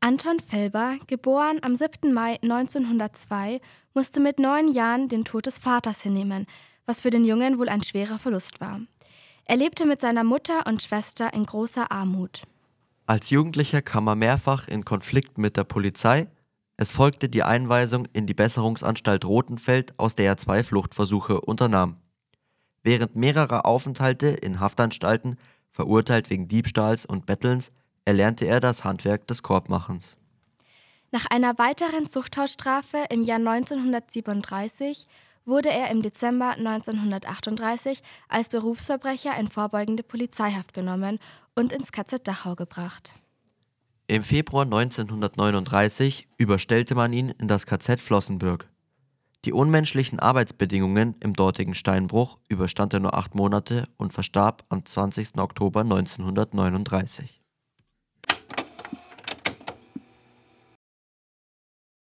Anton Felber, geboren am 7. Mai 1902, musste mit 9 Jahren den Tod des Vaters hinnehmen, was für den Jungen wohl ein schwerer Verlust war. Er lebte mit seiner Mutter und Schwester in großer Armut. Als Jugendlicher kam er mehrfach in Konflikt mit der Polizei. Es folgte die Einweisung in die Besserungsanstalt Rothenfeld, aus der er 2 Fluchtversuche unternahm. Während mehrerer Aufenthalte in Haftanstalten, verurteilt wegen Diebstahls und Bettelns, erlernte er das Handwerk des Korbmachens. Nach einer weiteren Zuchthausstrafe im Jahr 1937 wurde er im Dezember 1938 als Berufsverbrecher in vorbeugende Polizeihaft genommen und ins KZ Dachau gebracht. Im Februar 1939 überstellte man ihn in das KZ Flossenbürg. Die unmenschlichen Arbeitsbedingungen im dortigen Steinbruch überstand er nur 8 Monate und verstarb am 20. Oktober 1939.